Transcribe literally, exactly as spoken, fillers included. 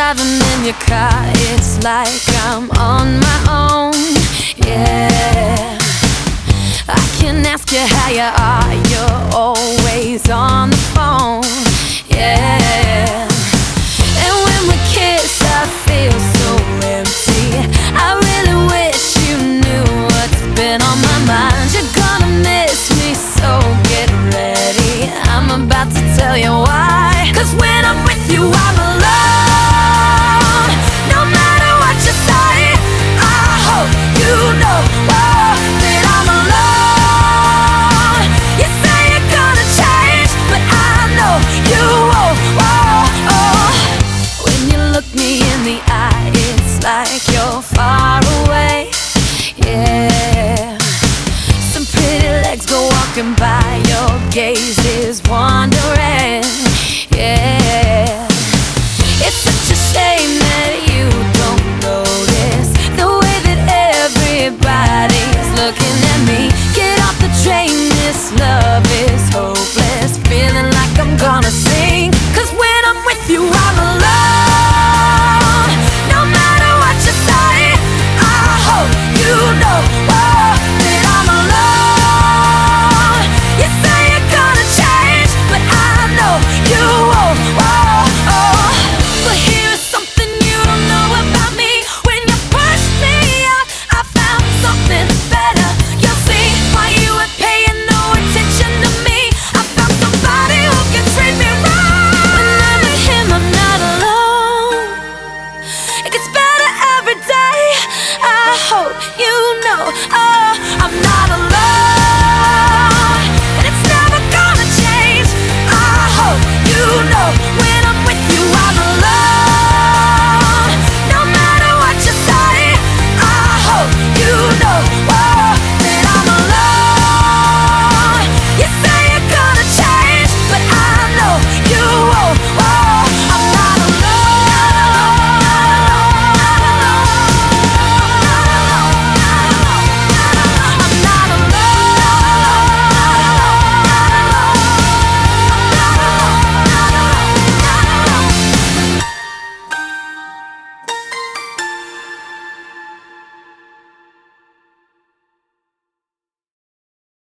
driving in your car, it's like I'm on my own. Yeah, I can ask you how you are, you're always on the phone. Yeah, and when we kiss I feel so empty. I really wish you knew what's been on my mind. You're gonna miss me, so get ready, I'm about to tell you why. 'Cause when I'm with you I'm alone.